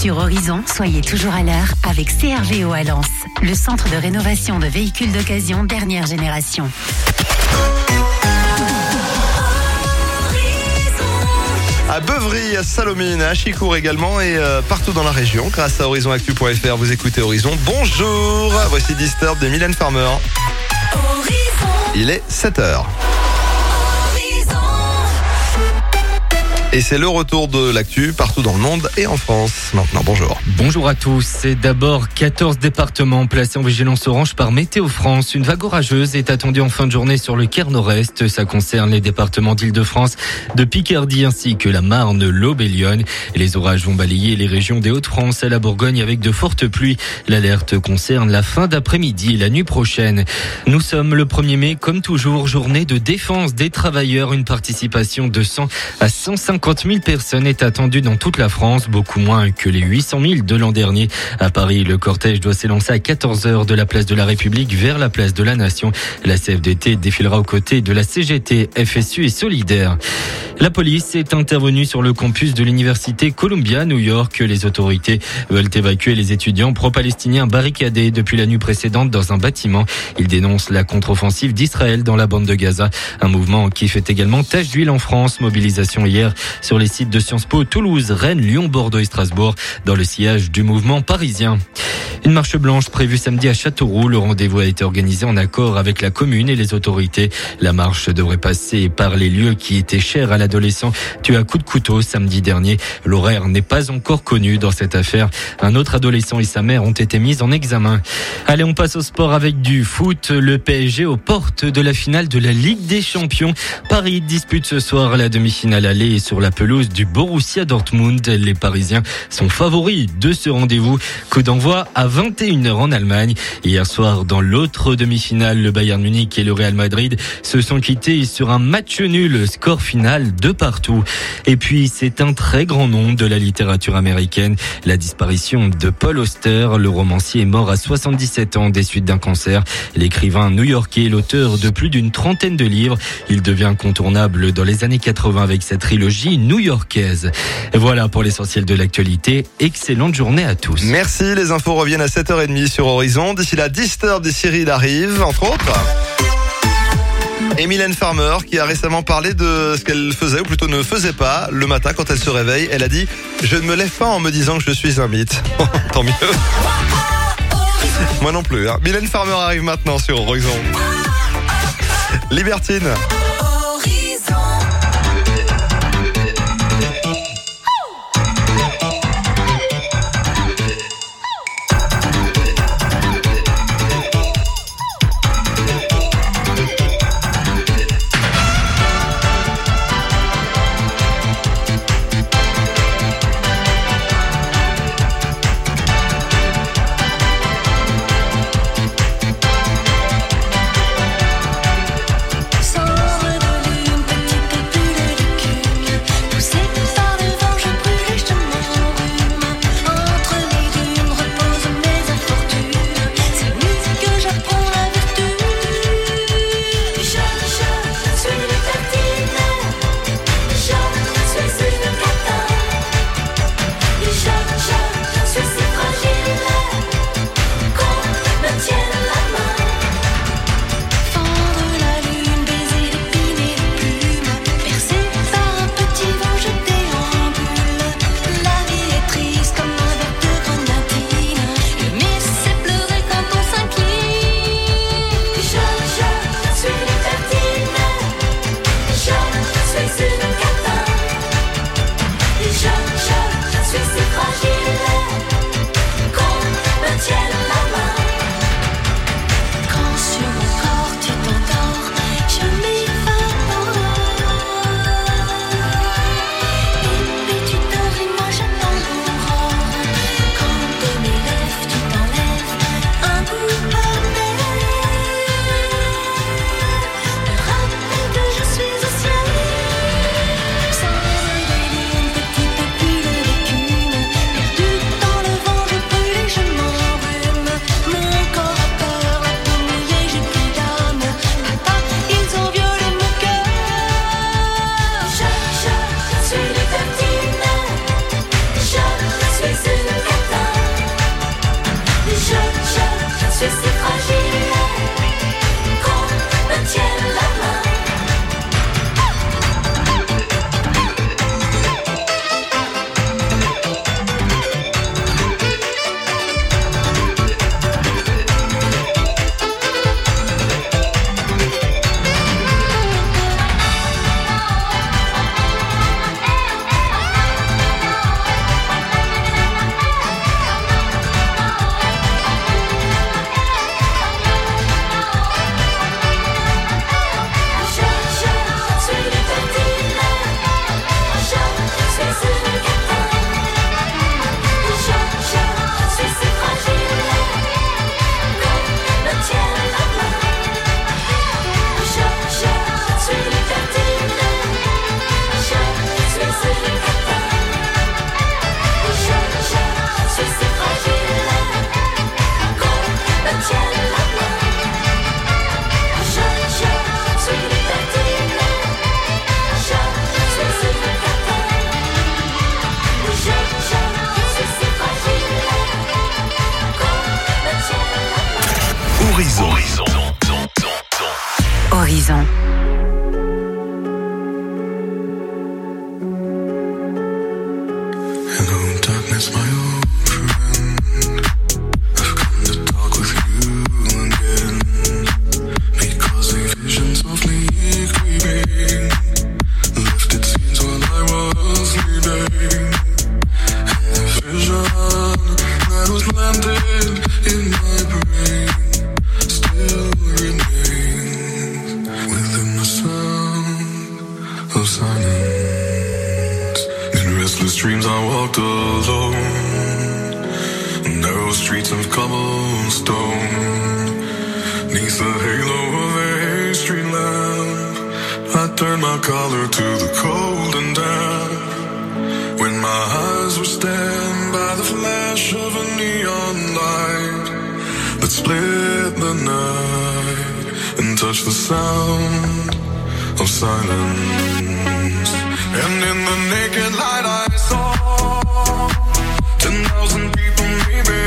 Sur Horizon, soyez toujours à l'heure avec CRVO à Lens, le centre de rénovation de véhicules d'occasion dernière génération. À Beuvry, à Salomine, à Chicourt également et partout dans la région. Grâce à horizonactu.fr, vous écoutez Horizon. Bonjour, voici Disturb de Mylène Farmer. Il est 7h. Et c'est le retour de l'actu partout dans le monde et en France. Maintenant, bonjour. Bonjour à tous. C'est d'abord 14 départements placés en vigilance orange par Météo France. Une vague orageuse est attendue en fin de journée sur le Caire Nord-Est. Ça concerne les départements d'Île-de-France, de Picardie ainsi que la Marne, l'Aube et Lyon. Les orages vont balayer les régions des Hauts-de-France à la Bourgogne avec de fortes pluies. L'alerte concerne la fin d'après-midi et la nuit prochaine. Nous sommes le 1er mai, comme toujours, journée de défense des travailleurs. Une participation de 100 à 150 000 personnes est attendue dans toute la France, beaucoup moins que les 800 000 de l'an dernier. À Paris, le cortège doit s'élancer à 14h de la place de la République vers la place de la Nation. La CFDT défilera aux côtés de la CGT, FSU et Solidaire. La police est intervenue sur le campus de l'université Columbia, New York. Les autorités veulent évacuer les étudiants pro-palestiniens barricadés depuis la nuit précédente dans un bâtiment. Ils dénoncent la contre-offensive d'Israël dans la bande de Gaza. Un mouvement qui fait également tache d'huile en France. Mobilisation hier sur les sites de Sciences Po, Toulouse, Rennes, Lyon, Bordeaux et Strasbourg dans le sillage du mouvement parisien. Une marche blanche prévue samedi à Châteauroux. Le rendez-vous a été organisé en accord avec la commune et les autorités. La marche devrait passer par les lieux qui étaient chers à l'adolescent tué à coups de couteau samedi dernier. L'horaire n'est pas encore connu dans cette affaire. Un autre adolescent et sa mère ont été mis en examen. Allez, on passe au sport avec du foot. Le PSG aux portes de la finale de la Ligue des Champions. Paris dispute ce soir la demi-finale aller sur la pelouse du Borussia Dortmund. Les Parisiens sont favoris de ce rendez-vous. Coup d'envoi à 21h en Allemagne. Hier soir, dans l'autre demi-finale, le Bayern Munich et le Real Madrid se sont quittés sur un match nul, score final de partout. Et puis, c'est un très grand nom de la littérature américaine. La disparition de Paul Auster, le romancier est mort à 77 ans des suites d'un cancer. L'écrivain new-yorkais est l'auteur de plus d'une trentaine de livres. Il devient incontournable dans les années 80 avec sa trilogie new-yorkaise. Et voilà pour l'essentiel de l'actualité. Excellente journée à tous. Merci, les infos reviennent à 7h30 sur Horizon. D'ici là, Disturb des Cyril arrive, entre autres. Et Mylène Farmer qui a récemment parlé de ce qu'elle faisait, ou plutôt ne faisait pas, le matin quand elle se réveille. Elle a dit « Je ne me lève pas en me disant que je suis un mythe. » Tant mieux. Moi non plus. Hein. Mylène Farmer arrive maintenant sur Horizon. Libertine. restless dreams I walked alone. Narrow streets of cobblestone. Neath the halo of a street lamp, I turned my collar to the cold and damp. When my eyes were stabbed by the flash of a neon light that split the night and touched the sound of silence. And in the naked light I saw 10,000 people maybe.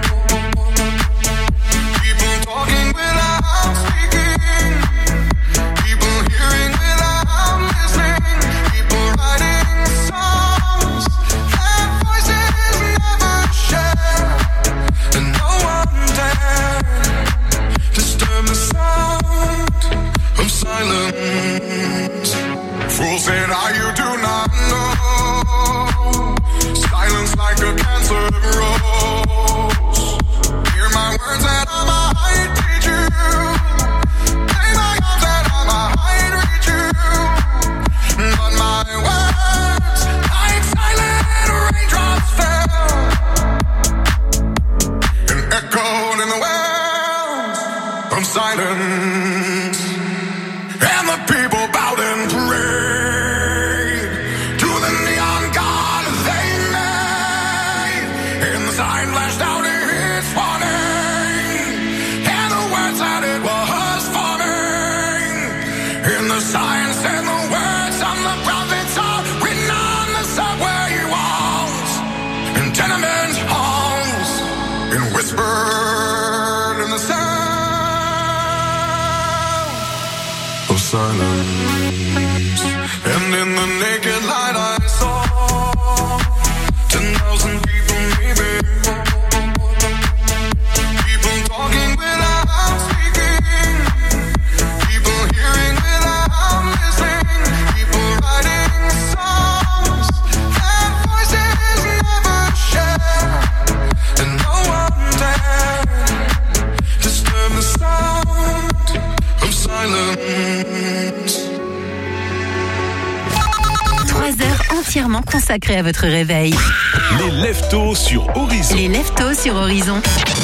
People talking without speaking. People hearing without listening. People writing songs that voices never share. And no one dared disturb the sound of silence. Fools said, you do not know. Silence like a cancer grows. Hear my words that I might teach you. Play my arms that I might reach you. But my words, like silent raindrops fell and echoed in the wells of silence. And the people bowed and prayed to the neon god they made. And the sign flashed out its warning, and the words that it was forming. And the sign said the words of the prophets are written on the subway walls and tenement halls, and whispered in the sound of silence. And in the naked light I saw 10,000 people maybe. People talking without speaking. People hearing without listening. People writing songs that voices never share. And no one dared disturb the sound of silence. 3 heures entièrement consacrées à votre réveil. Les Leftos sur Horizon. Les Leftos sur Horizon.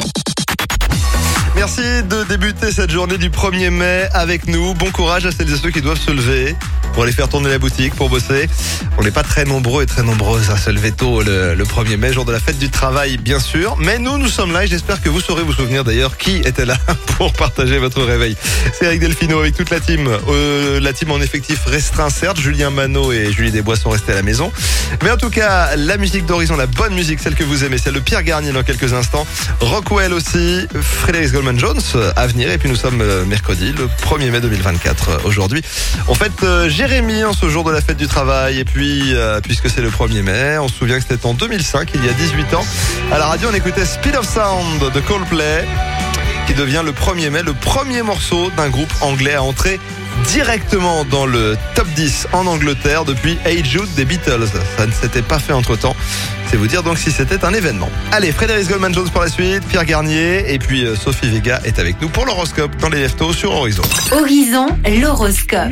Merci de débuter cette journée du 1er mai avec nous. Bon courage à celles et ceux qui doivent se lever pour aller faire tourner la boutique, pour bosser. On n'est pas très nombreux et très nombreuses à se lever tôt le 1er mai, jour de la fête du travail, bien sûr. Mais nous sommes là et j'espère que vous saurez vous souvenir d'ailleurs qui était là pour partager votre réveil. C'est Eric Delfino avec toute la team. La team en effectif restreint, certes. Julien Manot et Julie Desbois sont restés à la maison. Mais en tout cas, la musique d'Horizon, la bonne musique, celle que vous aimez, celle de Pierre Garnier dans quelques instants. Rockwell aussi, Frédéric Goldman Jones à venir. Et puis nous sommes mercredi, le 1er mai 2024 aujourd'hui. On fête Jérémy en ce jour de la fête du travail. Et puis, puisque c'est le 1er mai, on se souvient que c'était en 2005, il y a 18 ans. À la radio, on écoutait Speed of Sound de Coldplay, qui devient le 1er mai, le premier morceau d'un groupe anglais à entrer directement dans le top 10 en Angleterre depuis Hey Jude des Beatles. Ça ne s'était pas fait entre temps. C'est vous dire donc si c'était un événement. Allez, Frédéric Goldman Jones pour la suite, Pierre Garnier et puis Sophie Vega est avec nous pour l'horoscope dans les Leftos sur Horizon. Horizon, l'horoscope.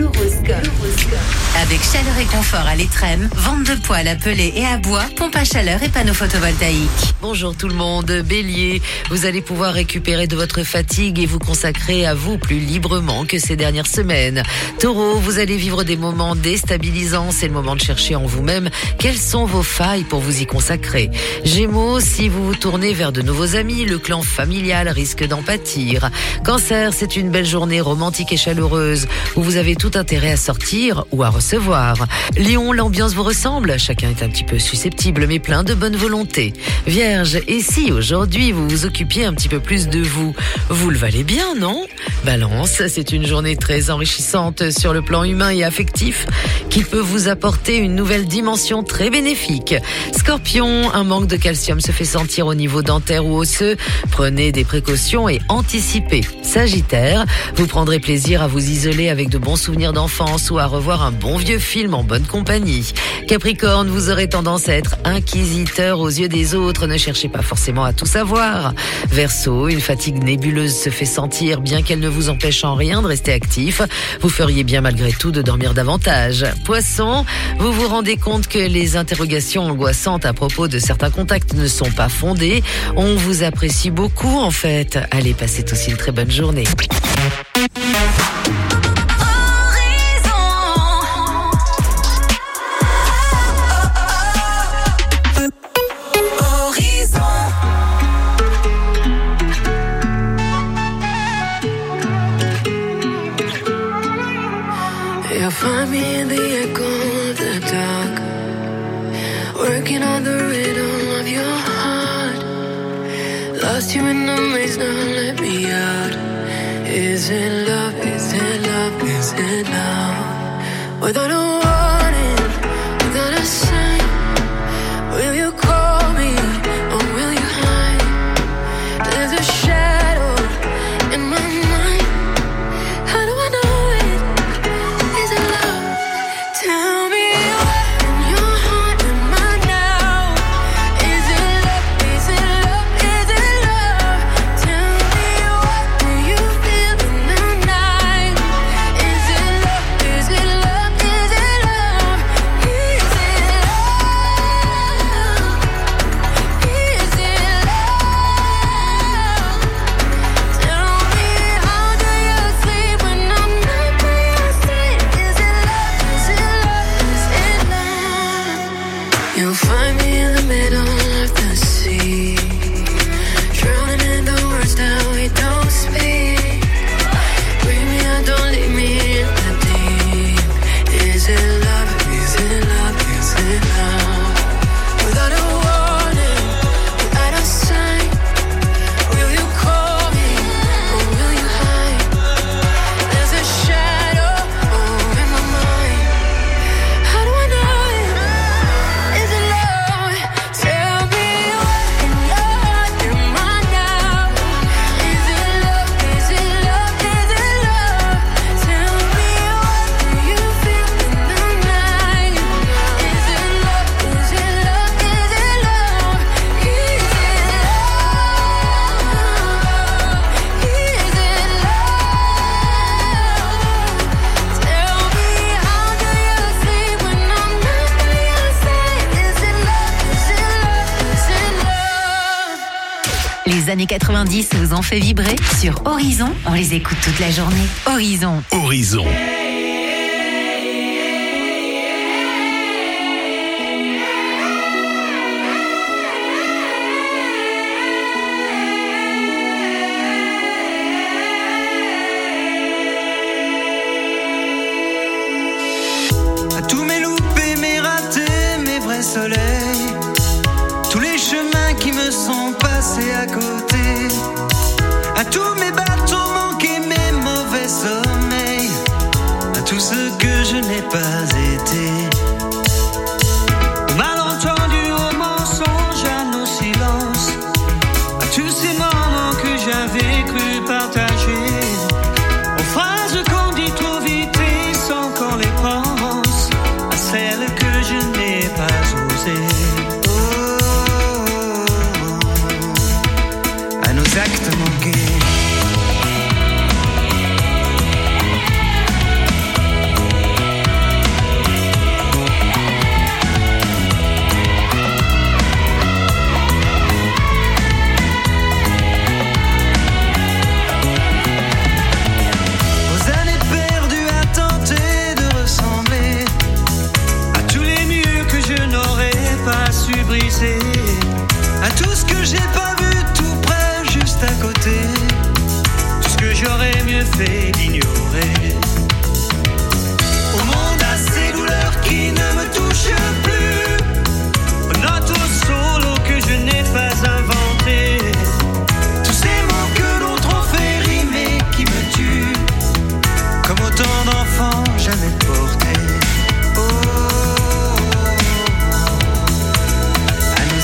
Avec chaleur et confort à l'Étrême, vente de poêles à peler et à bois, pompe à chaleur et panneaux photovoltaïques. Bonjour tout le monde, Bélier, vous allez pouvoir récupérer de votre fatigue et vous consacrer à vous plus librement que ces dernières semaines. Taureau, vous allez vivre des moments déstabilisants, c'est le moment de chercher en vous-même quelles sont vos failles pour vous y consacrer. Gémeaux, si vous vous tournez vers de nouveaux amis, le clan familial risque d'en pâtir. Cancer, c'est une belle journée romantique et chaleureuse où vous avez tout intérêt à sortir ou à recevoir. Lion, l'ambiance vous ressemble, chacun est un petit peu susceptible mais plein de bonne volonté. Vierge, et si aujourd'hui vous vous occupiez un petit peu plus de vous, vous le valez bien, non? Balance, c'est une journée très enrichissante sur le plan humain et affectif qui peut vous apporter une nouvelle dimension très bénéfique. Scorpion, Scorpion, un manque de calcium se fait sentir au niveau dentaire ou osseux. Prenez des précautions et anticipez. Sagittaire, vous prendrez plaisir à vous isoler avec de bons souvenirs d'enfance ou à revoir un bon vieux film en bonne compagnie. Capricorne, vous aurez tendance à être inquisiteur aux yeux des autres. Ne cherchez pas forcément à tout savoir. Verseau, une fatigue nébuleuse se fait sentir bien qu'elle ne vous empêche en rien de rester actif. Vous feriez bien malgré tout de dormir davantage. Poisson, vous vous rendez compte que les interrogations angoissantes à propos de certains contacts ne sont pas fondées. On vous apprécie beaucoup en fait. Allez, passez aussi une très bonne journée. You'll find me in the echo of the dark, working on the rhythm of your heart. Lost you in the maze, now let me out. Is it love, is it love, is it love? Without a warning, without a sign, will you call me or will you hide? There's a shadow in my mind. How do I know it? Is it love? Tell me what in your heart am I now? Is it love? Is it love? Is it love? Tell me what do you feel in the night? Is it love? Is it love? Is it love? Is it love? Is it love? Tell me how do you sleep when I'm not by your side? Is it love? Is it love? Is it love? You'll find me in the middle of the sea, drowning in the words that we don't speak. Bring me out, don't leave me in the deep. Is it love? Is it love? Is it love? Without a warning, without a sign, will you call me or will you hide? There's a shadow in my mind. How do I know it? Is it love? Tell me what in your heart am I now? Is it love? Is it love? Is it love? Tell me what do you feel in the night? Is it love? Is it love? Is it love? Is it love? Is it love? Tell me how do you sleep when I'm not by your side? Is it love? Is it love? Is it love? Les années 90 vous ont fait vibrer? Sur Horizon, on les écoute toute la journée. Horizon. Horizon. À tous mes loupés, mes ratés, mes vrais soleils, tous les chemins qui me sont passés à côté, à tous mes bateaux manqués, mes mauvais sommeils, à tout ce que je n'ai pas été. Au malentendu, au mensonge, à nos silences, à tous ces moments que j'avais cru partager, aux phrases qu'on dit trop vite et sans qu'on les pense, à celles que je n'ai pas osées. À nos actes manqués. Aux années perdues à tenter de ressembler à tous les murs que je n'aurais pas su briser, à tout ce que j'ai pas vu tout près, juste à côté, tout ce que j'aurais mieux fait d'ignorer. Au monde à ces douleurs qui ne me touchent plus, aux notes au solo que je n'ai pas inventé, tous ces mots que d'autres ont fait rimer qui me tuent, comme autant d'enfants jamais portés. À nos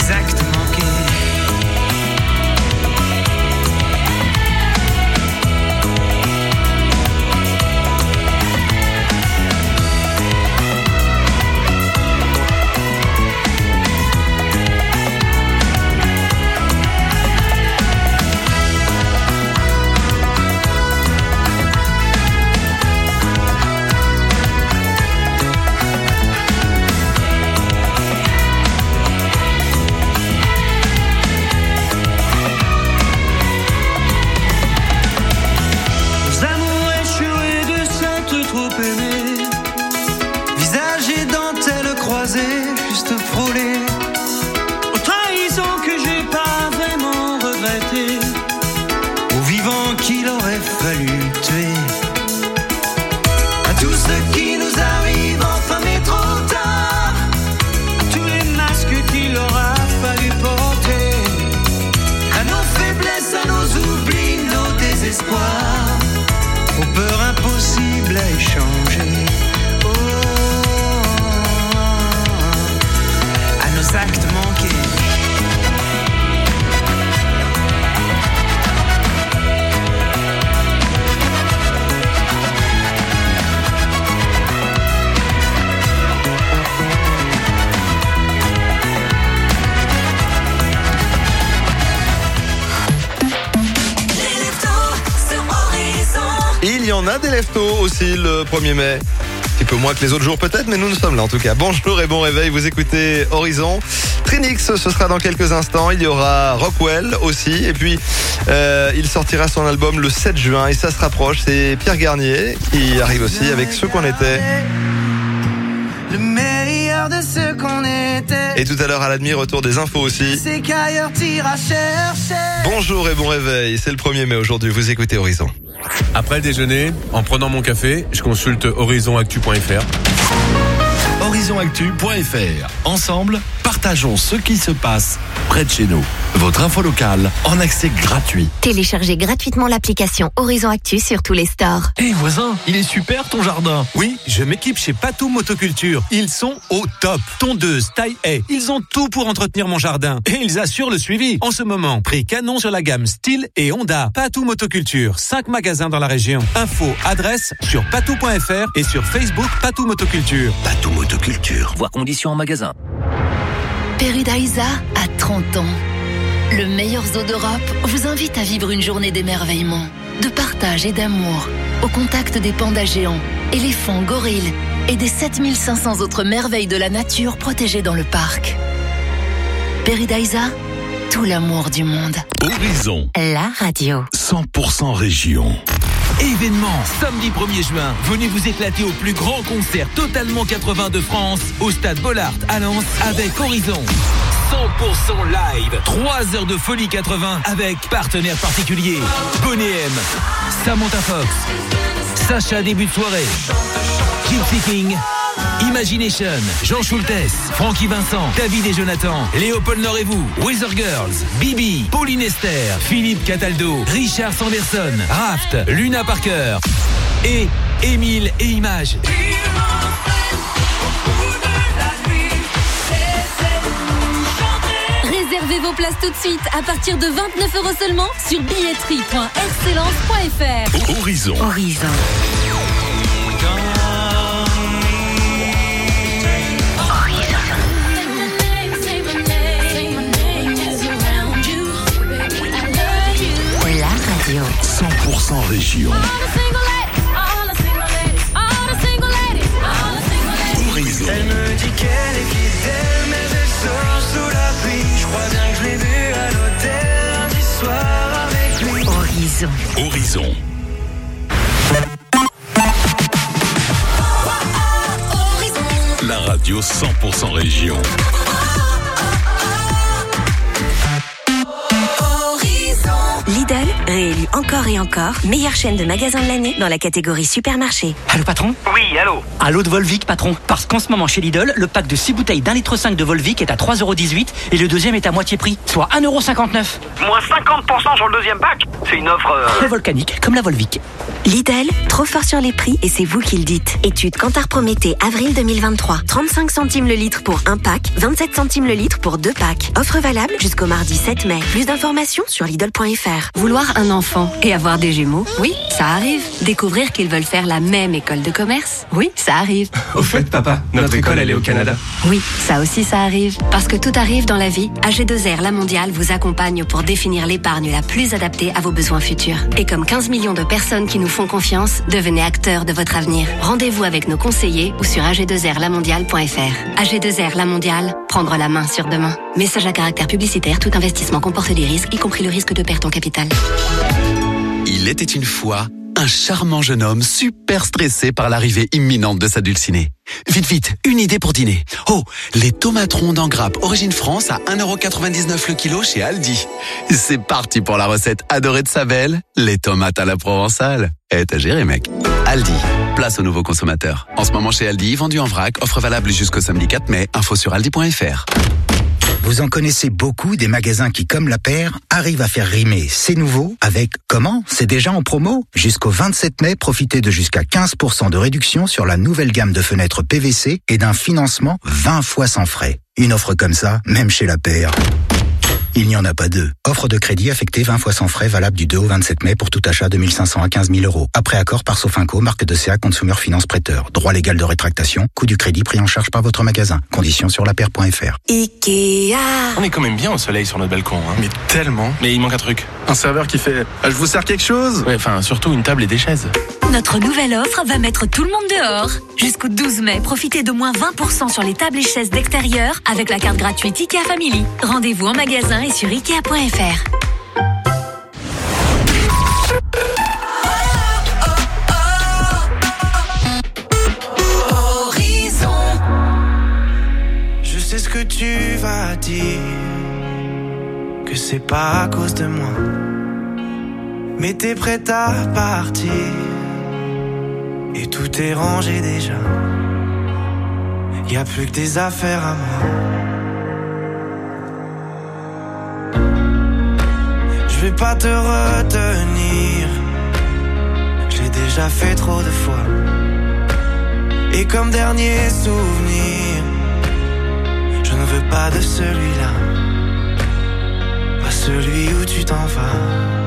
quelques actes manqués. Il y en a des leftos aussi le 1er mai. Un petit peu moins que les autres jours peut-être, mais nous sommes là en tout cas. Bonjour et bon réveil, vous écoutez Horizon. Trinix, ce sera dans quelques instants. Il y aura Rockwell aussi. Et puis, il sortira son album le 7 juin et ça se rapproche. C'est Pierre Garnier qui arrive aussi avec Ce qu'on était. Le meilleur de ce qu'on était. Et tout à l'heure à la demi, retour des infos aussi. C'est qu'ailleurs t'iras chercher. Bonjour et bon réveil, c'est le 1er mai aujourd'hui, vous écoutez Horizon. Après le déjeuner, en prenant mon café, je consulte horizonactu.fr. Horizonactu.fr. Ensemble, partageons ce qui se passe près de chez nous. Votre info locale en accès gratuit. Téléchargez gratuitement l'application Horizon Actu sur tous les stores. Hé voisin, il est super ton jardin. Oui, je m'équipe chez Patou Motoculture. Ils sont au top. Tondeuse, taille haie, ils ont tout pour entretenir mon jardin. Et ils assurent le suivi. En ce moment, prix canon sur la gamme Style et Honda. Patou Motoculture, 5 magasins dans la région. Info, adresse sur patou.fr et sur Facebook Patou Motoculture. Patou Motoculture. Voir conditions en magasin. Paradisa a 30 ans. Le meilleur zoo d'Europe vous invite à vivre une journée d'émerveillement, de partage et d'amour, au contact des pandas géants, éléphants, gorilles et des 7500 autres merveilles de la nature protégées dans le parc. Paradisa, tout l'amour du monde. Horizon. La radio. 100% région. Événement, samedi 1er juin, venez vous éclater au plus grand concert totalement 80 de France au stade Bollard à Lens avec Horizon. 100% live, 3 heures de folie 80 avec partenaires particuliers. Bonnet M, Samantha Fox, Sacha début de soirée, Gypsy King, Imagination, Jean Schultes, Francky Vincent, David et Jonathan, Léopold Nord et vous, Weather Girls, Bibi, Pauline Esther, Philippe Cataldo, Richard Sanderson, Raft, Luna Parker et Émile et Images. Réservez vos places tout de suite à partir de 29 € seulement sur billetterie.excellence.fr. Horizon. Horizon. La radio. 100% région. Horizon. Elle me dit qu'elle est fidèle, mais elle sort sous la pluie. Je crois bien que je l'ai vue à l'hôtel lundi soir avec lui. Horizon. Horizon. La radio 100% région. Lidl, réélu encore et encore, meilleure chaîne de magasins de l'année dans la catégorie supermarché. Allô patron? Oui, allô. Allô de Volvic patron. Parce qu'en ce moment chez Lidl, le pack de 6 bouteilles d'1,5 litre de Volvic est à 3,18€ et le deuxième est à moitié prix, soit 1,59€. Moins 50% sur le deuxième pack. C'est une offre... Très volcanique, comme la Volvic. Lidl, trop fort sur les prix et c'est vous qui le dites. Étude Kantar Prométhée, avril 2023. 35 centimes le litre pour un pack, 27 centimes le litre pour 2 packs. Offre valable jusqu'au mardi 7 mai. Plus d'informations sur Lidl.fr. Vouloir un enfant et avoir des jumeaux, oui, ça arrive. Découvrir qu'ils veulent faire la même école de commerce, oui, ça arrive. Au fait, papa, notre école, elle est au Canada. Oui, ça aussi, ça arrive. Parce que tout arrive dans la vie, AG2R La Mondiale vous accompagne pour définir l'épargne la plus adaptée à vos besoins futurs. Et comme 15 millions de personnes qui nous font confiance, devenez acteurs de votre avenir. Rendez-vous avec nos conseillers ou sur ag2rlamondiale.fr. AG2R La Mondiale, prendre la main sur demain. Message à caractère publicitaire, tout investissement comporte des risques, y compris le risque de perte en capital. Il était une fois un charmant jeune homme super stressé par l'arrivée imminente de sa dulcinée. Vite, vite, une idée pour dîner. Oh, les tomates rondes en grappe origine France à 1,99€ le kilo chez Aldi. C'est parti pour la recette adorée de sa belle, les tomates à la provençale. T'as géré, mec. Aldi, place aux nouveaux consommateurs. En ce moment chez Aldi, vendu en vrac, offre valable jusqu'au samedi 4 mai, info sur aldi.fr. Vous en connaissez beaucoup des magasins qui, comme La Paire, arrivent à faire rimer c'est nouveau avec comment c'est déjà en promo. Jusqu'au 27 mai, profitez de jusqu'à 15% de réduction sur la nouvelle gamme de fenêtres PVC et d'un financement 20 fois sans frais. Une offre comme ça, même chez La Paire, il n'y en a pas deux. Offre de crédit affectée 20 fois sans frais, valable du 2 au 27 mai pour tout achat de 1 500 à 15 000 euros. Après accord par Sofinco, marque de CA Consumer Finance Prêteur. Droit légal de rétractation, coût du crédit pris en charge par votre magasin. Conditions sur lapaire.fr. Ikea. On est quand même bien au soleil sur notre balcon. Hein. Mais tellement. Mais il manque un truc. Un serveur qui fait « Je vous sers quelque chose ?» Ouais, enfin, surtout une table et des chaises. Notre nouvelle offre va mettre tout le monde dehors. Jusqu'au 12 mai, profitez de moins 20% sur les tables et chaises d'extérieur avec la carte gratuite Ikea Family. Rendez-vous en magasin et sur Ikea.fr. Je sais ce que tu vas dire, que c'est pas à cause de moi, mais t'es prête à partir et tout est rangé déjà. Y a plus que des affaires à moi. Je vais pas te retenir, j'ai déjà fait trop de fois. Et comme dernier souvenir, je ne veux pas de celui-là, pas celui où tu t'en vas.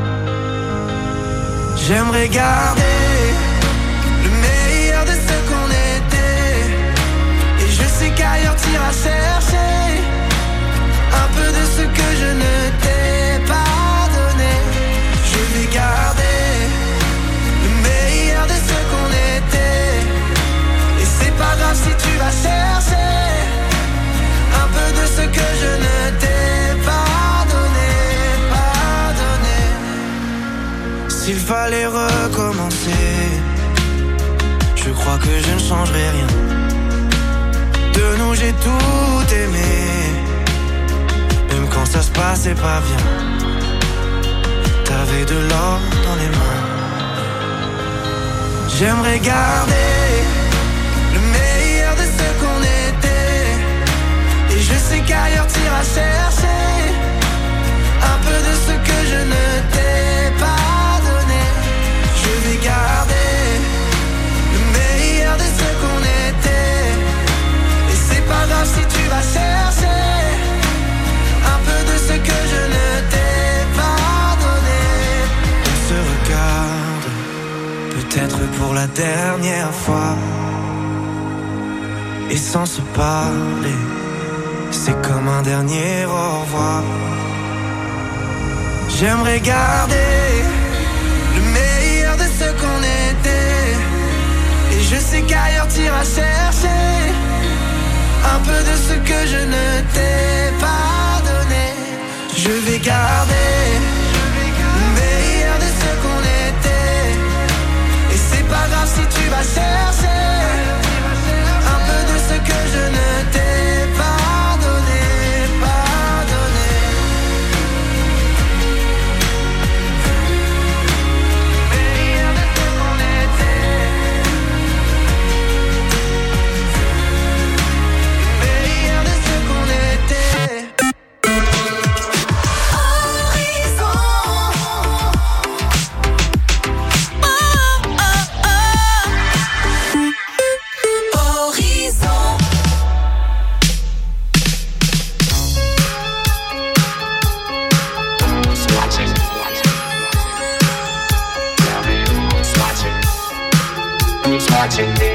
J'aimerais garder le meilleur de ce qu'on était, et je sais qu'ailleurs t'iras chercher un peu de ce que je ne t'ai pas donné. Je vais garder le meilleur de ce qu'on était, et c'est pas grave si tu vas chercher un peu de ce que je ne t'ai pas donné, pas donné. S'il fallait recommencer, je crois que je ne changerai rien. De nous j'ai tout aimé, même quand ça se passait pas bien. T'avais de l'or dans les mains. J'aimerais garder le meilleur de ce qu'on était, et je sais qu'ailleurs t'iras chercher un peu de ce que je ne t'ai pas donné. Je vais garder le meilleur de ce qu'on était, et c'est pas grave si tu vas chercher un peu de ce que je ne t'ai pas donné. On se regarde, peut-être pour la dernière fois, et sans se parler, c'est comme un dernier au revoir. J'aimerais garder le meilleur de ce qu'on était, et je sais qu'ailleurs t'iras chercher un peu de ce que je ne t'ai pas donné. Je vais garder le meilleur de ce qu'on était, et c'est pas grave si tu vas chercher un peu de ce que je ne t'ai pas donné, pas donné. Meilleur de ce qu'on était, meilleur de ce qu'on était. Watching me.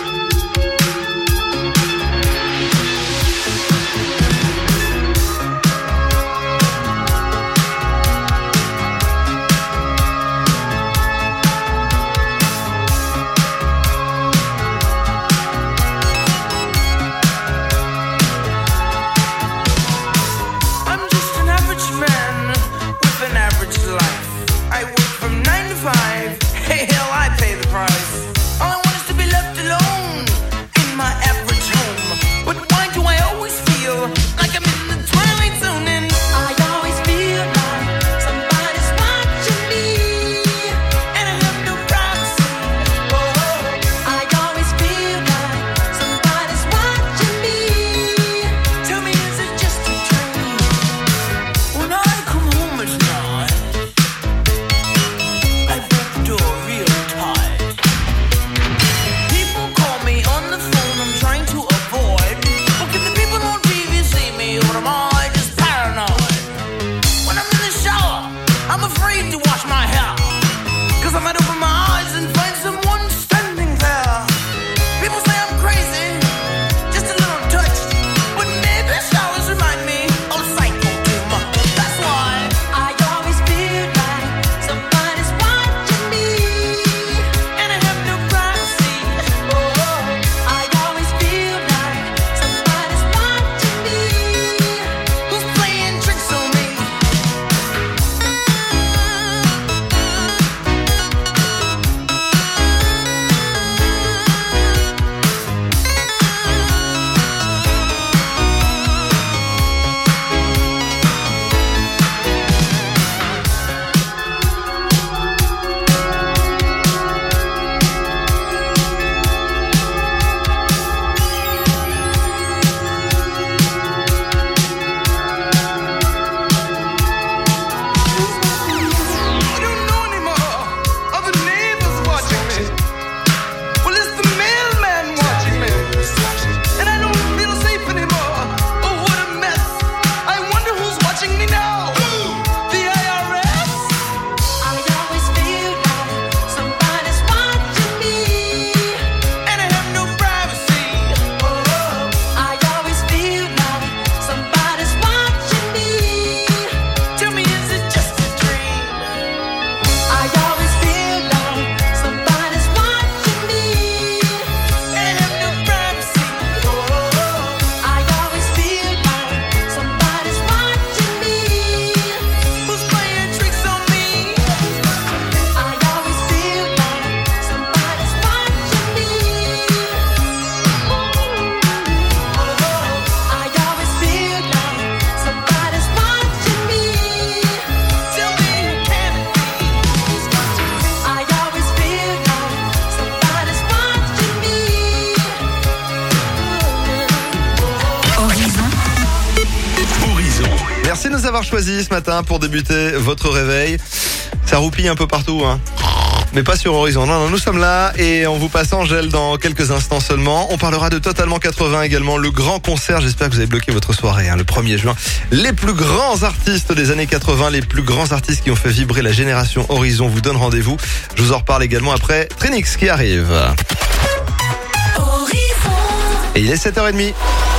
I'm just an average man with an average life. I work from 9 to 5. Hey, hell, I pay the price. All I want is to be loved Merci de nous avoir choisis ce matin pour débuter votre réveil. Ça roupille un peu partout, hein. Mais pas sur Horizon. Non, nous sommes là et on vous passe Angèle dans quelques instants seulement. On parlera de Totalement 80 également, le grand concert. J'espère que vous avez bloqué votre soirée, le 1er juin. Les plus grands artistes des années 80, les plus grands artistes qui ont fait vibrer la génération Horizon vous donnent rendez-vous. Je vous en reparle également après Trinix qui arrive. Et il est 7h30.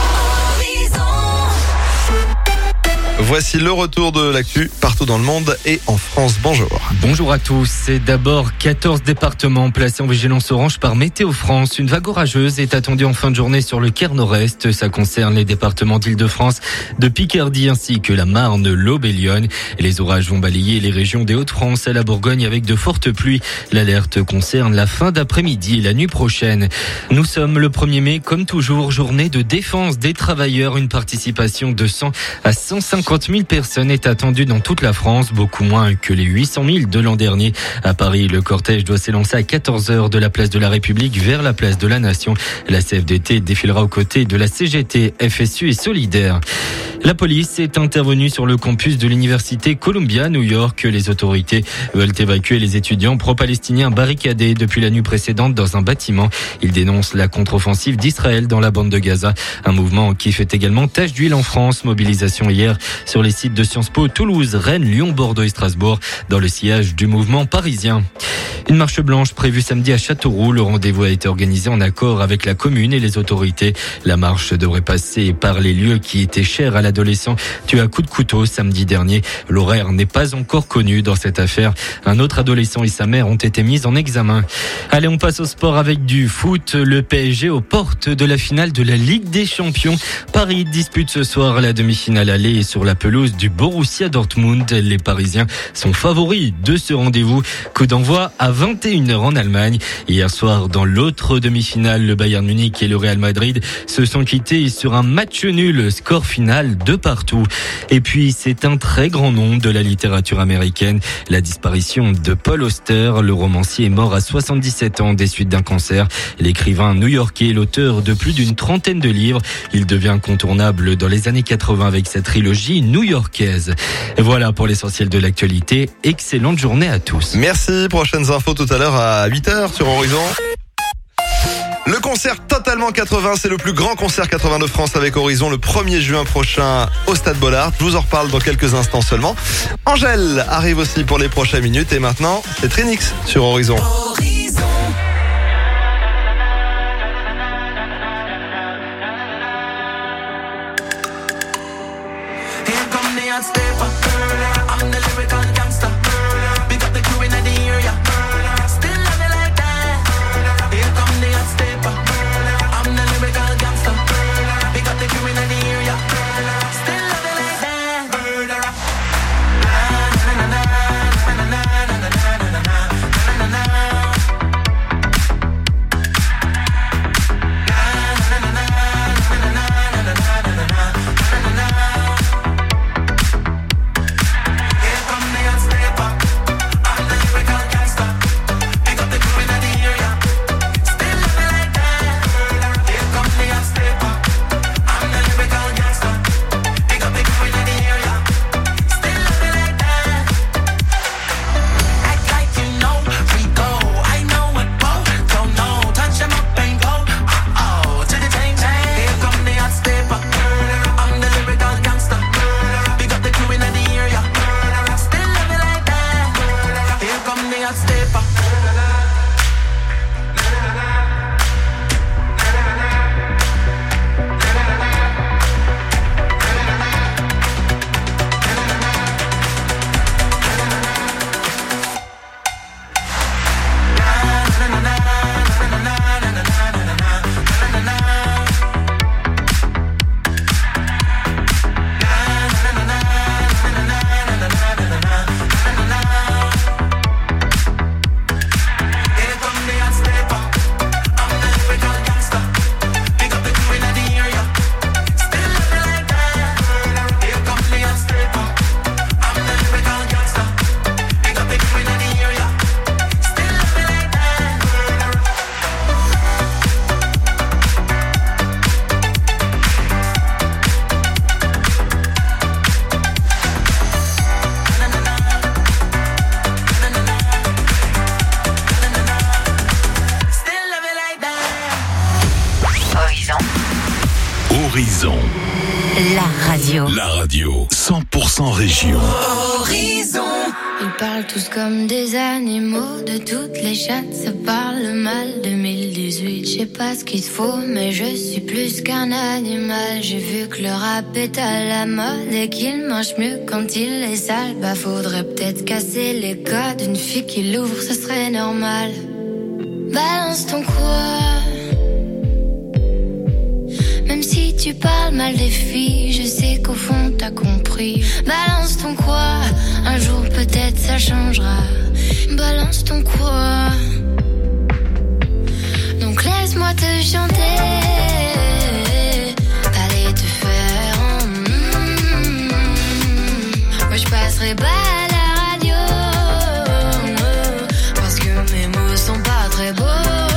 Voici le retour de l'actu partout dans le monde et en France. Bonjour. Bonjour à tous. C'est d'abord 14 départements placés en vigilance orange par Météo France. Une vague orageuse est attendue en fin de journée sur le Caire Nord-Est. Ça concerne les départements d'Île-de-France, de Picardie ainsi que la Marne, l'Aube et Lyon. Et les orages vont balayer les régions des Hauts-de-France à la Bourgogne avec de fortes pluies. L'alerte concerne la fin d'après-midi et la nuit prochaine. Nous sommes le 1er mai, comme toujours, journée de défense des travailleurs. Une participation de 100 à 150 000 personnes est attendue dans toute la France, beaucoup moins que les 800 000 de l'an dernier. À Paris, le cortège doit s'élancer à 14h de la place de la République vers la place de la Nation. La CFDT défilera aux côtés de la CGT, FSU et Solidaire. La police est intervenue sur le campus de l'université Columbia, New York. Les autorités veulent évacuer les étudiants pro-palestiniens barricadés depuis la nuit précédente dans un bâtiment. Ils dénoncent la contre-offensive d'Israël dans la bande de Gaza. Un mouvement qui fait également tache d'huile en France. Mobilisation hier sur les sites de Sciences Po, Toulouse, Rennes, Lyon, Bordeaux et Strasbourg dans le sillage du mouvement parisien. Une marche blanche prévue samedi à Châteauroux. Le rendez-vous a été organisé en accord avec la commune et les autorités. La marche devrait passer par les lieux qui étaient chers à l'adolescent tué à coups de couteau samedi dernier. L'horaire n'est pas encore connu dans cette affaire. Un autre adolescent et sa mère ont été mis en examen. Allez, on passe au sport avec du foot. Le PSG aux portes de la finale de la Ligue des Champions. Paris dispute ce soir la demi-finale aller sur la pelouse du Borussia Dortmund. Les Parisiens sont favoris de ce rendez-vous. Coup d'envoi à 21h en Allemagne. Hier soir, dans l'autre demi-finale, le Bayern Munich et le Real Madrid se sont quittés sur un match nul, score final 2-2. Et puis, c'est un très grand nom de la littérature américaine. La disparition de Paul Auster, le romancier est mort à 77 ans des suites d'un cancer. L'écrivain new-yorkais est l'auteur de plus d'une trentaine de livres. Il devient incontournable dans les années 80 avec sa trilogie new-yorkaise. Et voilà pour l'essentiel de l'actualité. Excellente journée à tous. Merci. Prochaines infos tout à l'heure à 8h sur Horizon. Le concert Totalement 80, c'est le plus grand concert 80 de France avec Horizon le 1er juin prochain au Stade Bollaert. Je vous en reparle dans quelques instants seulement. Angèle arrive aussi pour les prochaines minutes et maintenant, c'est Trinix sur Horizon. Step Horizon. La radio. La radio 100% région. Horizon. Ils parlent tous comme des animaux, de toutes les chattes, ça parle mal. 2018, je sais pas ce qu'il faut, mais je suis plus qu'un animal. J'ai vu que le rap est à la mode et qu'il mange mieux quand il est sale. Bah faudrait peut-être casser les codes, une fille qui l'ouvre, ce serait normal. Balance ton quoi. Même si tu parles mal des filles, je sais qu'au fond t'as compris. Balance ton quoi, un jour peut-être ça changera. Balance ton quoi. Donc laisse-moi te chanter. Allez te faire Moi je passerai pas à la radio, parce que mes mots sont pas très beaux.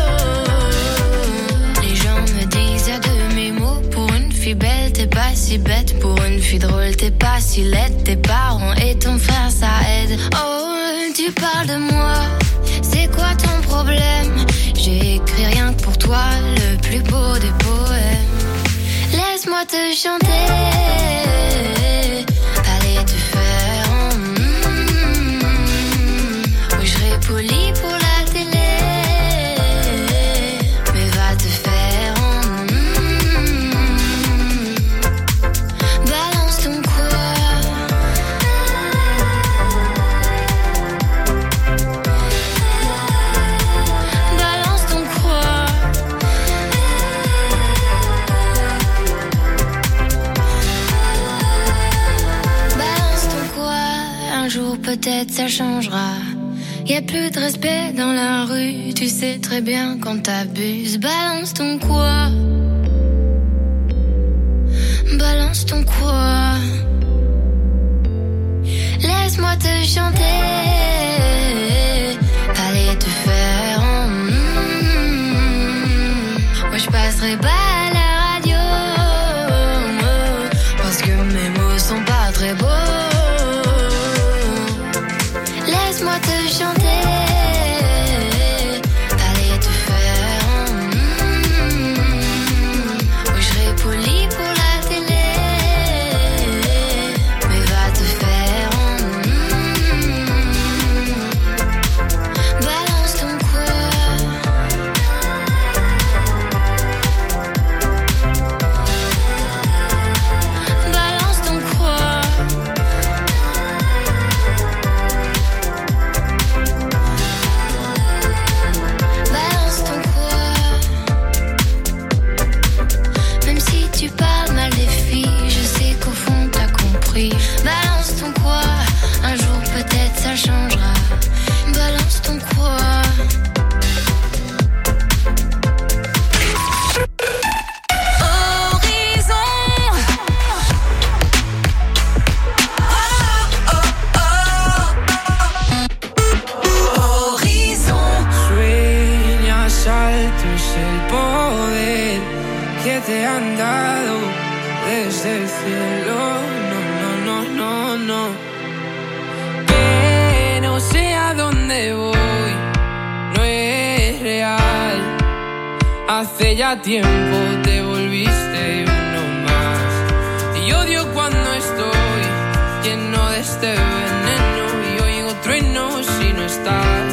Les gens me disent à demi-mot. Pour une fille belle t'es pas si bête. Pour une fille drôle t'es pas si laide. Tes parents et ton frère ça aide. Oh tu parles de moi, c'est quoi ton problème? J'ai écrit rien que pour toi, le plus beau des poèmes. Laisse-moi te chanter. Allez te faire oui, je serai poli pour la télé, mais va te faire balance ton quoi. Balance ton quoi. Balance ton quoi. Un jour peut-être ça changera. Y'a plus de respect dans la rue, tu sais très bien quand t'abuses. Balance ton quoi. Balance ton quoi. Laisse-moi te chanter. Allez te faire moi je passerai pas à la radio, parce que mes mots sont pas très beaux. Laisse-moi te chanter. Allez te faire oui, je serai poli pour la télé, mais va te faire balance ton quoi. Balance ton quoi. Balance ton quoi. Même si tu parles mal des filles, je sais qu'au fond t'as compris. Balance ton quoi. Un jour peut-être ça changera. Balance ton quoi. Sueñas altos el poder que te han dado desde el cielo. No. Pero sé a dónde voy, no es real. Hace ya tiempo te volviste uno más. Y odio cuando estoy lleno de este veneno y oigo truenos si no estás.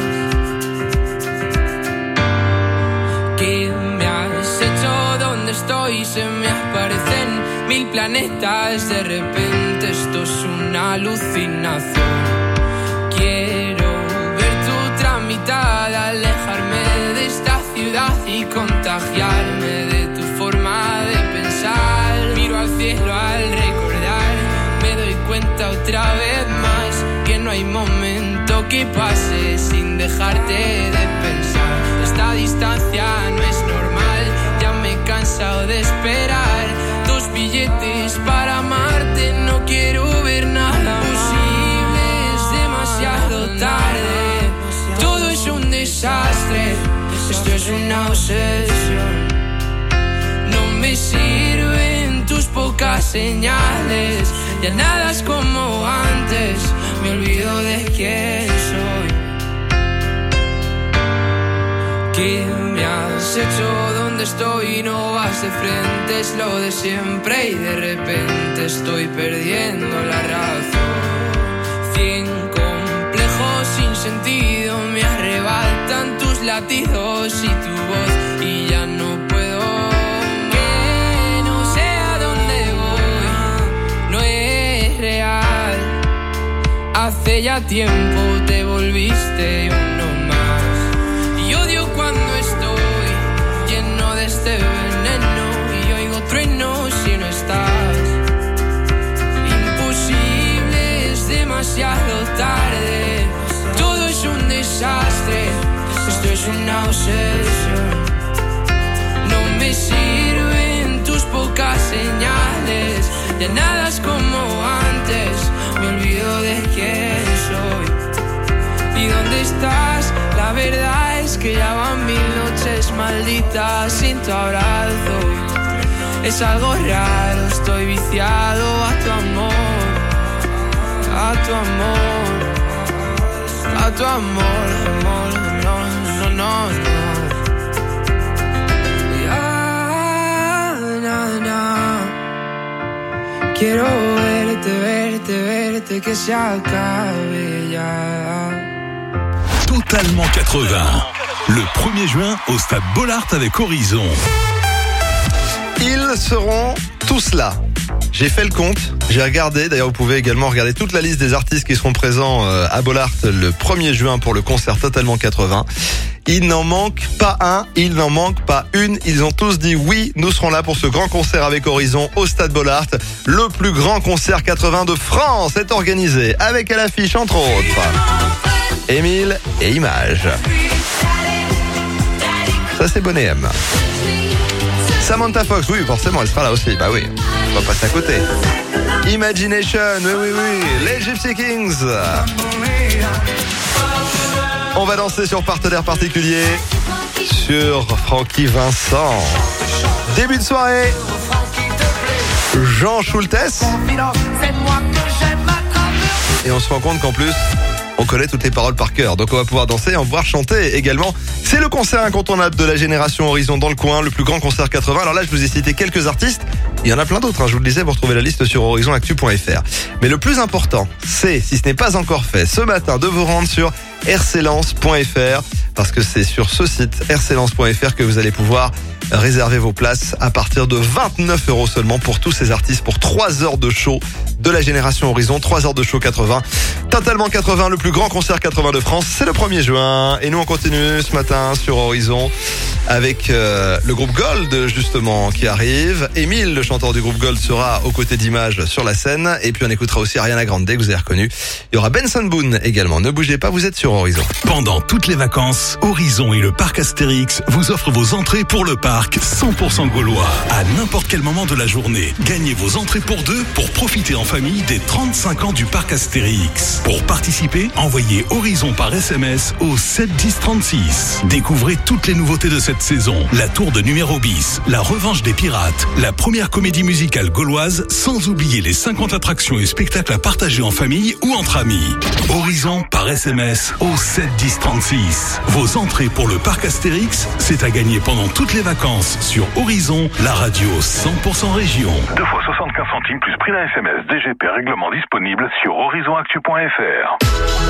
¿Qué me has hecho? ¿Dónde estoy? Se me aparecen 1000 planetas. De repente esto es una alucinación. Quiero ver tu otra mitad, alejarme de esta ciudad y contagiarme de tu forma de pensar. Miro al cielo al recordar, me doy cuenta otra vez más que no hay momento que pase sin dejarte de pensar. Esta distancia no es normal, ya me he cansado de esperar. 2 billetes para amarte, no quiero ver nada posible, es demasiado tarde. Todo es un desastre, esto es una obsesión. No me sirven tus pocas señales, ya nada es como antes, me olvido de quién soy. ¿Qué me has hecho? ¿Dónde estoy? No vas de frente, es lo de siempre y de repente estoy perdiendo la razón. 100 complejos sin sentido me arrebatan tus latidos y tu voz y ya no puedo. Que no sé a dónde voy, no es real. Hace ya tiempo te volviste uno más. Y odio cuando estoy lleno de este veneno y oigo truenos si no estás. Imposible, es demasiado tarde. Todo es un desastre. Esto es una obsesión. No me sirven tus pocas señales. Ya nada es como antes. Me olvido de quién soy. ¿Y dónde estás? La verdad es que ya van 1000 noches malditas sin tu abrazo. Es algo raro, estoy viciado a tu amor. A tu amor. A tu amor, amor, no, no, no, no. Ya, na, na. Quiero verte, verte, verte, que se acabe ya. Totalement 80. Le 1er juin au stade Bollaert avec Horizon. Ils seront tous là. J'ai fait le compte, j'ai regardé. D'ailleurs, vous pouvez également regarder toute la liste des artistes qui seront présents à Bollaert le 1er juin pour le concert Totalement 80. Il n'en manque pas un, il n'en manque pas une. Ils ont tous dit oui, nous serons là pour ce grand concert avec Horizon au stade Bollaert. Le plus grand concert 80 de France est organisé avec à l'affiche, entre autres, Émile et Images. Ça, c'est Bonnet M. Samantha Fox, oui, forcément, elle sera là aussi. Bah oui, on va passer à côté. Imagination, oui, oui, oui. Les Gypsy Kings. On va danser sur Partenaire Particulier, sur Francky Vincent. Début de soirée, Jean Schultes. Et on se rend compte qu'en plus, on connaît toutes les paroles par cœur. Donc on va pouvoir danser et en voir chanter également. C'est le concert incontournable de la génération Horizon dans le coin, le plus grand concert 80. Alors là, je vous ai cité quelques artistes. Il y en a plein d'autres, je vous le disais, vous retrouvez la liste sur horizonactu.fr. Mais le plus important, c'est, si ce n'est pas encore fait, ce matin, de vous rendre sur rclance.fr, parce que c'est sur ce site, rclance.fr, que vous allez pouvoir réserver vos places à partir de 29 € seulement pour tous ces artistes, pour 3 heures de show de la génération Horizon, 3 heures de show 80. Totalement 80, le plus grand concert 80 de France, c'est le 1er juin. Et nous, on continue ce matin sur Horizon avec le groupe Gold, justement, qui arrive. Émile, le chanteur du groupe Gold, sera aux côtés d'Images sur la scène. Et puis on écoutera aussi Ariana Grande, que vous avez reconnu. Il y aura Benson Boone également. Ne bougez pas, vous êtes sur Horizon. Pendant toutes les vacances, Horizon et le parc Astérix vous offrent vos entrées pour le parc 100% gaulois. À n'importe quel moment de la journée, gagnez vos entrées pour deux pour profiter en famille des 35 ans du parc Astérix. Pour participer, envoyez Horizon par SMS au 71036. Découvrez toutes les nouveautés de cette saison. La tour de numéro bis, la revanche des pirates, la première comédie musicale gauloise, sans oublier les 50 attractions et spectacles à partager en famille ou entre amis. Horizon par SMS au 71036. Vos entrées pour le parc Astérix, c'est à gagner pendant toutes les vacances sur Horizon, la radio 100% région. 2 fois 75 centimes plus prix d'un SMS DGP, règlement disponible sur horizonactu.fr.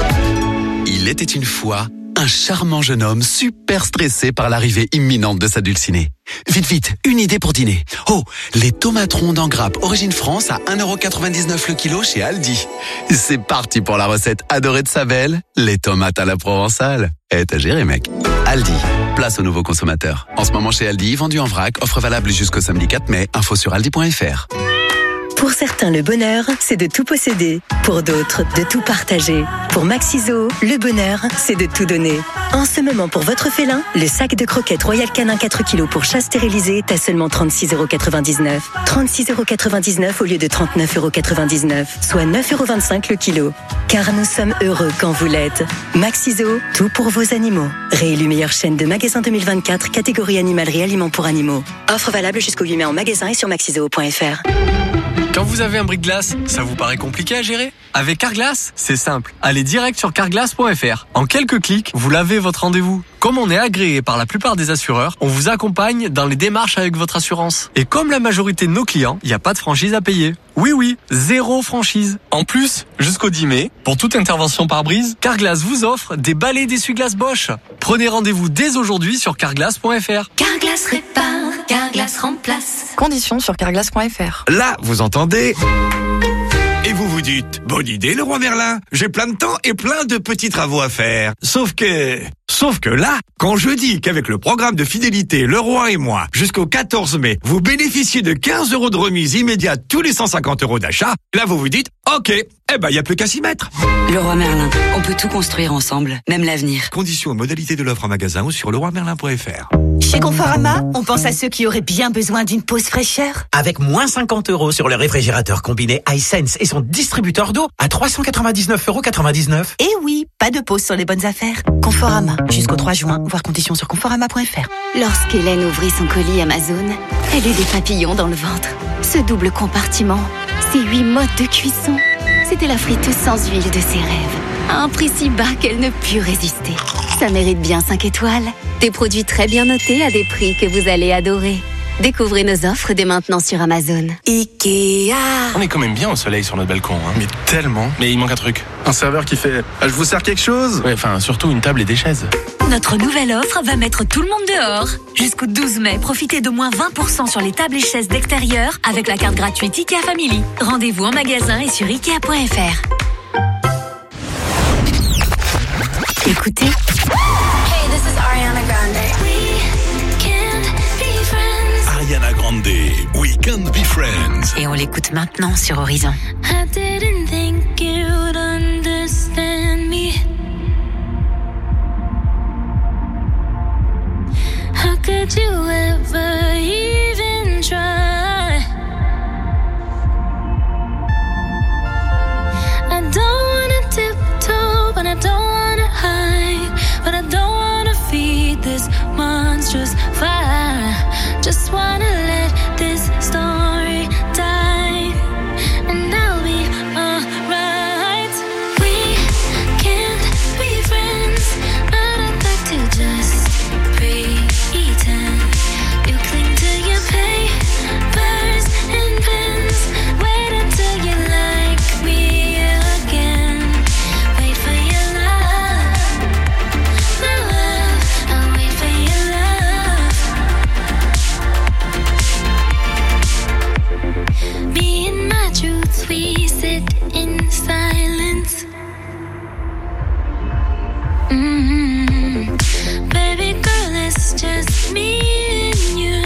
Il était une fois un charmant jeune homme super stressé par l'arrivée imminente de sa dulcinée. Vite, vite, une idée pour dîner. Oh, les tomates rondes en grappe Origine France à 1,99 € le kilo chez Aldi. C'est parti pour la recette adorée de sa belle, les tomates à la provençale. T'as géré, mec. Aldi, place aux nouveaux consommateurs. En ce moment chez Aldi, vendu en vrac, offre valable jusqu'au samedi 4 mai, info sur aldi.fr. Pour certains, le bonheur, c'est de tout posséder. Pour d'autres, de tout partager. Pour Maxiso, le bonheur, c'est de tout donner. En ce moment, pour votre félin, le sac de croquettes Royal Canin 4 kg pour chat stérilisé est à seulement 36,99 €. 36,99 € au lieu de 39,99 €, soit 9,25 € le kilo. Car nous sommes heureux quand vous l'êtes. Maxiso, tout pour vos animaux. Réélu meilleure chaîne de magasins 2024, catégorie animalerie aliments pour animaux. Offre valable jusqu'au 8 mai en magasin et sur maxiso.fr. Quand vous avez un brise-glace, ça vous paraît compliqué à gérer? Avec Carglass, c'est simple. Allez direct sur carglass.fr. En quelques clics, vous lavez votre rendez-vous. Comme on est agréé par la plupart des assureurs, on vous accompagne dans les démarches avec votre assurance. Et comme la majorité de nos clients, il n'y a pas de franchise à payer. Oui, 0 franchise. En plus, jusqu'au 10 mai, pour toute intervention pare-brise, Carglass vous offre des balais d'essuie-glace Bosch. Prenez rendez-vous dès aujourd'hui sur carglass.fr. Carglass répare, Carglass remplace. Conditions sur carglass.fr. Là, vous entendez ? Et vous vous dites, bonne idée Leroy Merlin, j'ai plein de temps et plein de petits travaux à faire. Sauf que là, quand je dis qu'avec le programme de fidélité Leroy et moi, jusqu'au 14 mai, vous bénéficiez de 15 € de remise immédiate tous les 150 € d'achat, là vous vous dites, ok, y a plus qu'à s'y mettre. Leroy Merlin, on peut tout construire ensemble, même l'avenir. Conditions et modalités de l'offre en magasin ou sur leroymerlin.fr. Chez Conforama, on pense à ceux qui auraient bien besoin d'une pause fraîcheur. Avec moins 50 € sur le réfrigérateur combiné iSense et son distributeur d'eau à 399,99 €. Et oui, pas de pause sur les bonnes affaires. Conforama, jusqu'au 3 juin, voir conditions sur conforama.fr. Lorsqu'Hélène ouvrit son colis Amazon, elle eut des papillons dans le ventre. Ce double compartiment, ces 8 modes de cuisson, c'était la friteuse sans huile de ses rêves. À un prix si bas qu'elle ne put résister. Ça mérite bien 5 étoiles. Des produits très bien notés à des prix que vous allez adorer. Découvrez nos offres dès maintenant sur Amazon. Ikea. On est quand même bien au soleil sur notre balcon. Mais tellement. Mais il manque un truc. Un serveur qui fait « Je vous sers quelque chose ?» Ouais, enfin, surtout une table et des chaises. Notre nouvelle offre va mettre tout le monde dehors. Jusqu'au 12 mai, profitez de moins 20% sur les tables et chaises d'extérieur avec la carte gratuite IKEA Family. Rendez-vous en magasin et sur Ikea.fr. Écoutez. Hey, this is Ariana Grande. We can't be friends. Ariana Grande, We Can't Be Friends. Et on l'écoute maintenant sur Horizon. I didn't think you'd understand me. How could you ever even try? I don't wanna tiptoe, but I don't wanna hide. But I don't wanna feed this monstrous fire. Just wanna let this story die, and I'll be alright. We can't be friends, but I'd like to just pretend. You cling to your papers and pens. Wait until you like me again. Wait for your love, my love. I'll wait for your love. Me and my truths, we sit in silence. Baby girl, it's just me and you.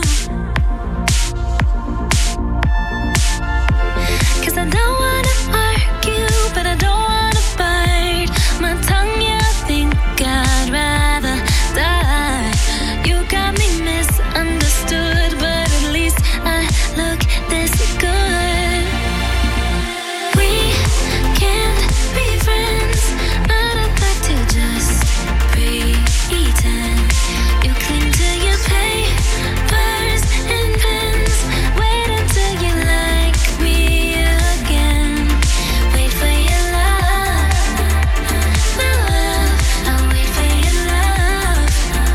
'Cause I don't wanna argue, but I don't wanna bite my tongue. Yeah, I think I'd rather die. You got me misunderstood, but at least I look this good. We can't be friends, but I'd like to just pretend. You cling to your papers and pens. Wait until you like me again. Wait for your love, my love. I'll wait for your love.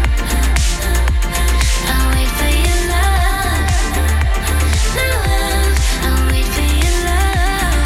I'll wait for your love, my love. I'll wait for your love.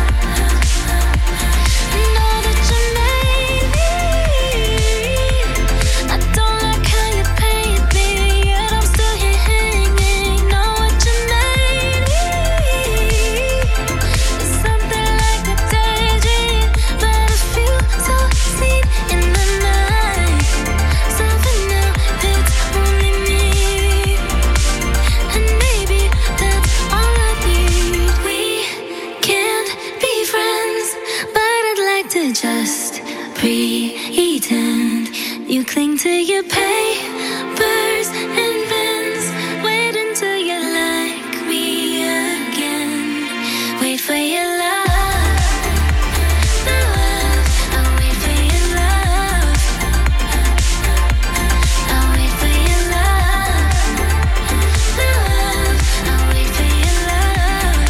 Know that you made me. I don't like how you paint me, yet I'm still here hanging. Know what you made me. It's something like a daydream, but I feel so seen in the night. So for now, it's only me, and maybe that's all I need. We can't be friends, but I'd like to just pretend. You cling to your papers and pens. Wait until you like me again. Wait for your love, my love. I'll wait for your love. I'll wait for your love, my love. I'll wait for your love.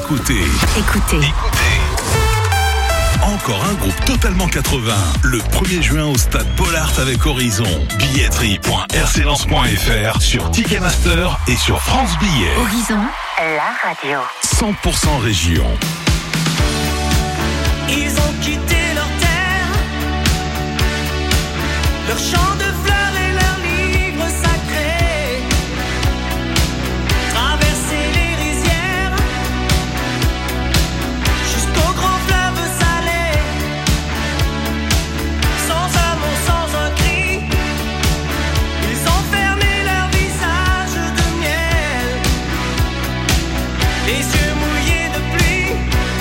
Écoutez. Écoutez. Encore un groupe totalement 80. Le 1er juin au stade Bollaert avec Horizon. Billetterie.rclance.fr sur Ticketmaster et sur France Billets. Horizon, la radio. 100% région. Ils ont quitté leur terre, leur champ de fleurs et leurs livres sacrés, traversé les rizières, jusqu'au grand fleuve salé, sans un mot, sans un cri, ils ont fermé leur visage de miel, les yeux mouillés de pluie,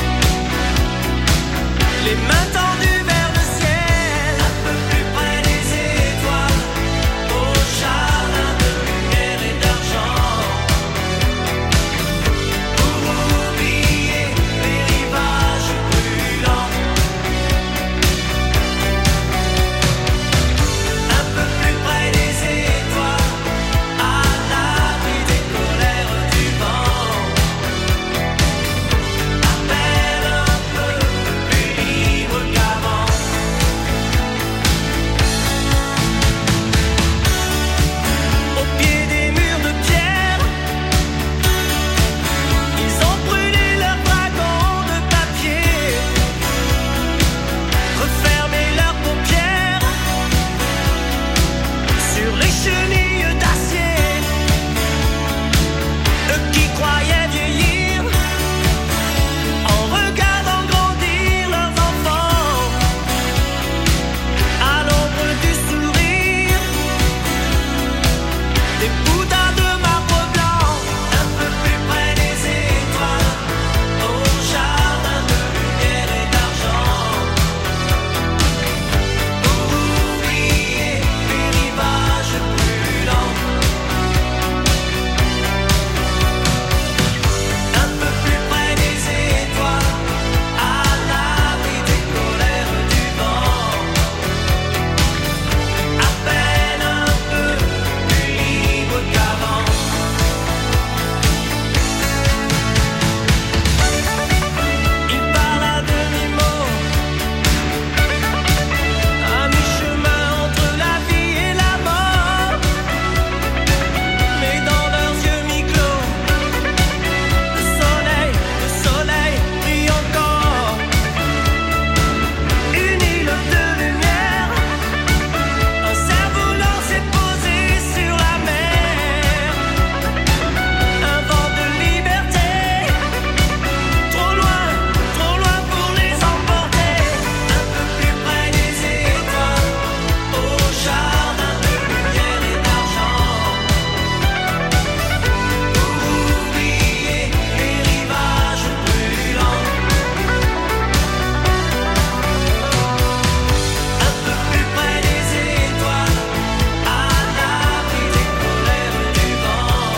les mains tendues vers le ciel, un peu plus près des étoiles, au jardin de lumière et d'argent, pour oublier les rivages brûlants. Un peu plus près des étoiles, à l'abri des colères du vent, à peine un peu plus libre qu'avant. Au pied des murs de pierre, ils ont brûlé leurs dragons de papier, refermé leurs paupières sur les chenilles d'acier. Eux qui croyaient vieillir en regardant grandir leurs enfants, à l'ombre du sourire des bouddhas de marbre blanc, un peu plus près des étoiles, au jardin de lumière et d'argent, pour oublier les rivages brûlants. Un peu plus près des étoiles, à l'abri des colères du vent, à peine un peu plus libre qu'avant. Il parle à demi-mot, à mi-chemin entre la vie et la mort, mais dans leurs yeux mi-clos, le soleil brille encore. Une île de lumière, un cerf-volant s'est posé sur la mer, un vent de liberté, trop loin pour les emporter. Un peu plus près des étoiles, au jardin de lumière et d'argent, pour oublier les rivages brûlants. Un peu plus près des étoiles, à l'abri des colères du vent,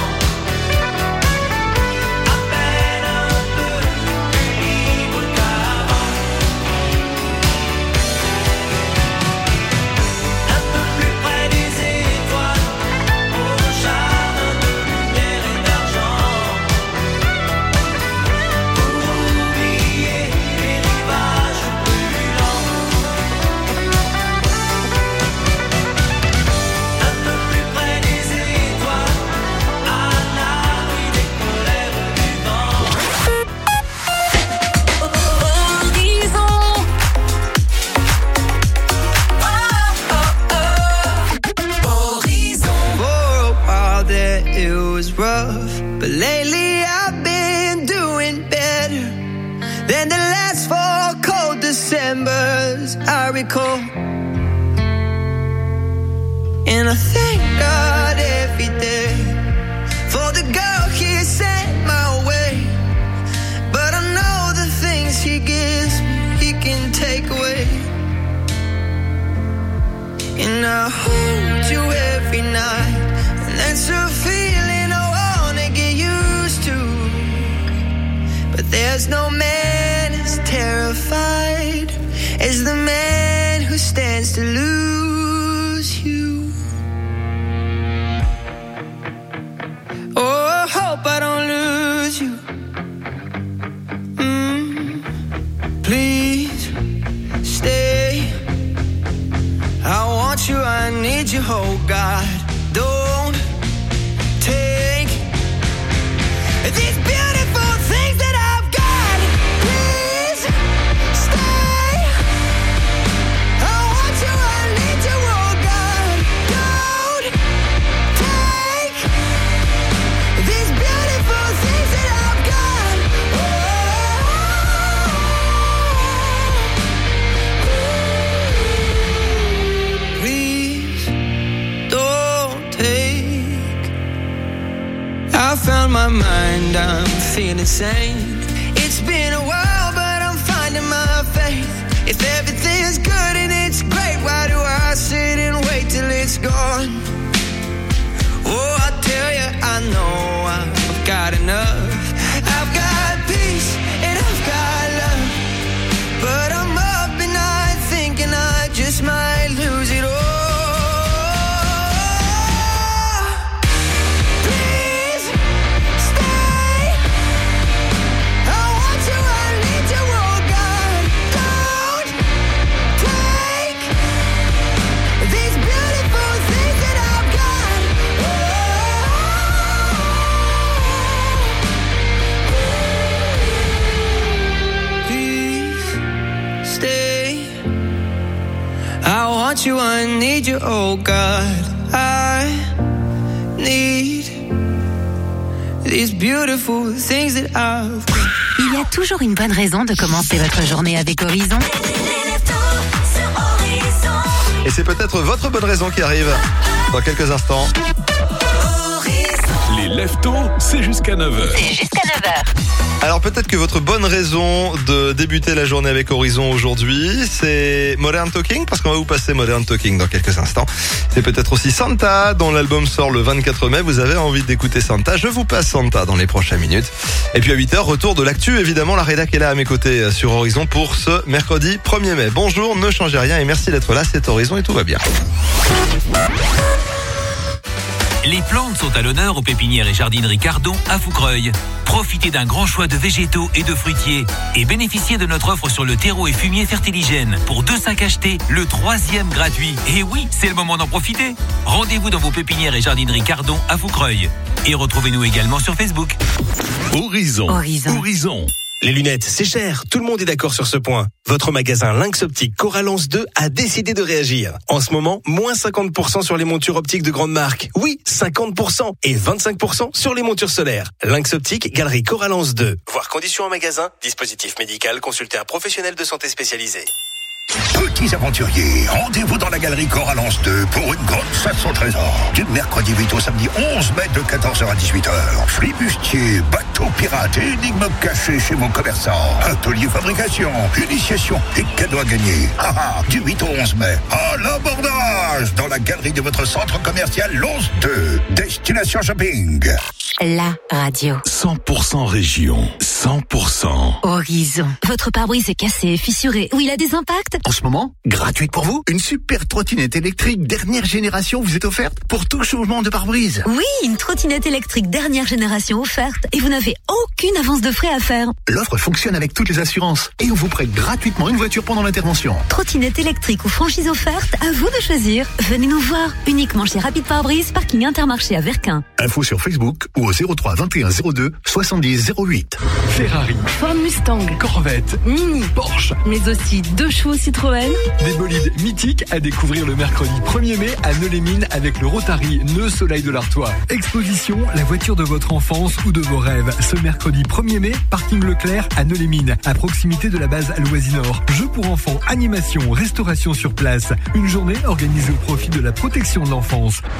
à peine un peu plus libre qu'avant. Un peu plus près des étoiles, au jardin de lumière et d'argent, pour oublier les rivages brûlants. Un peu plus près des étoiles, à l'abri des colères du vent. For a while there it was rough, but lately I've been doing better than the last 4 cold Decembers I recall. And I thank God every day for the girl He sent my way. But I know the things He gives me, He can take away. And I hold you every night, and that's a feeling I wanna get used to. But there's no man as terrified as the man who stands to lose you. Oh, I hope I don't lose you. God, don't take these beautiful things that I've got. Please stay. I want you, I need you, oh God. Don't take these beautiful things that I've got. Please don't take. I found my mind, I'm feeling sane. It's been a while, but I'm finding my faith. If everything's good and it's great, why do I sit and wait till it's gone? Oh, I tell you, I know I've got enough. I've got peace and I've got love, but I'm up at night thinking I just might lose it all. Please stay. I want you, I need you, oh God. Don't take these beautiful things that I've got. Please stay. I want you, I need you, oh God. I need these beautiful things that I've got. Il y a toujours une bonne raison de commencer votre journée avec Horizon. Et c'est peut-être votre bonne raison qui arrive dans quelques instants. Les leftos, c'est jusqu'à 9h. C'est jusqu'à 9h. Alors peut-être que votre bonne raison de débuter la journée avec Horizon aujourd'hui, c'est Modern Talking, parce qu'on va vous passer Modern Talking dans quelques instants. C'est peut-être aussi Santa, dont l'album sort le 24 mai. Vous avez envie d'écouter Santa, je vous passe Santa dans les prochaines minutes. Et puis à 8h, retour de l'actu, évidemment, la rédac est là à mes côtés sur Horizon pour ce mercredi 1er mai. Bonjour, ne changez rien et merci d'être là, c'est Horizon et tout va bien. Les plantes sont à l'honneur aux pépinières et jardineries Cardon à Foucreuil. Profitez d'un grand choix de végétaux et de fruitiers et bénéficiez de notre offre sur le terreau et fumier Fertiligène. Pour 2 sacs achetés, le 3e gratuit. Et oui, c'est le moment d'en profiter. Rendez-vous dans vos pépinières et jardineries Cardon à Foucreuil. Et retrouvez-nous également sur Facebook. Horizon. Les lunettes, c'est cher. Tout le monde est d'accord sur ce point. Votre magasin Lynx Optique Corallance 2 a décidé de réagir. En ce moment, moins 50% sur les montures optiques de grande marque. Oui, 50%. Et 25% sur les montures solaires. Lynx Optique, Galerie Corallance 2. Voir conditions en magasin. Dispositif médical. Consultez un professionnel de santé spécialisé. Petits aventuriers, rendez-vous dans la galerie Corallance 2 pour une grande chasse au trésor. Du mercredi 8 au samedi 11 mai de 14h à 18h. Flibustiers, bateaux pirates, énigmes cachées chez vos commerçants. Atelier fabrication, initiation et cadeaux à gagner. Du 8 au 11 mai, à l'abordage dans la galerie de votre centre commercial Lons 2. Destination Shopping. La radio. 100% région, 100%. Horizon. Votre pare-brise est cassé, fissuré, ou il a des impacts? En ce moment, gratuite pour vous, une super trottinette électrique dernière génération vous est offerte pour tout changement de pare-brise. Oui, une trottinette électrique dernière génération offerte et vous n'avez aucune avance de frais à faire. L'offre fonctionne avec toutes les assurances et on vous prête gratuitement une voiture pendant l'intervention. Trottinette électrique ou franchise offerte, à vous de choisir. Venez nous voir, uniquement chez Rapide Pare-Brise, parking Intermarché à Verquin. Info sur Facebook ou au 03 21 02 70 08. Ferrari, Ford Mustang, Corvette, Mini, Porsche, mais aussi 2 chevaux Citroën. Des bolides mythiques à découvrir le mercredi 1er mai à Neux-les-Mines avec le Rotary Nœud Soleil de l'Artois. Exposition, la voiture de votre enfance ou de vos rêves. Ce mercredi 1er mai, parking Leclerc à Neux-les-Mines, à proximité de la base Loisinor. Jeux pour enfants, animation, restauration sur place. Une journée organisée au profit de la protection de l'enfance.